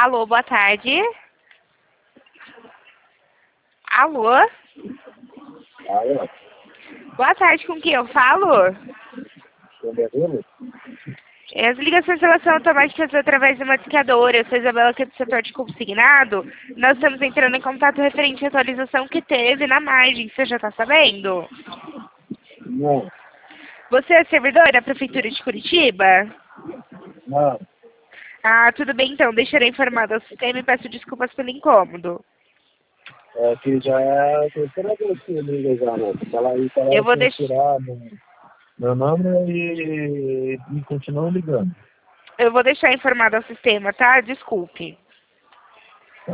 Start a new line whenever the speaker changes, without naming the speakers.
Alô, boa tarde. Alô?
Alô?
Boa tarde, com quem eu falo?
Isabela?
As ligações de relação automáticas através de uma discadora. Eu sou Isabela, aqui do setor de consignado. Nós estamos entrando em contato referente à atualização que teve na margem. Você já está sabendo?
Não.
Você é servidor da Prefeitura de Curitiba?
Não.
Ah, tudo bem então. Deixarei informado ao sistema e peço desculpas pelo incômodo.
É que já é a terceira vez que liga já, né? Ela aí
Eu vou
parece
deixar...
tirar meu número e continua ligando.
Eu vou deixar informado ao sistema, tá? Desculpe.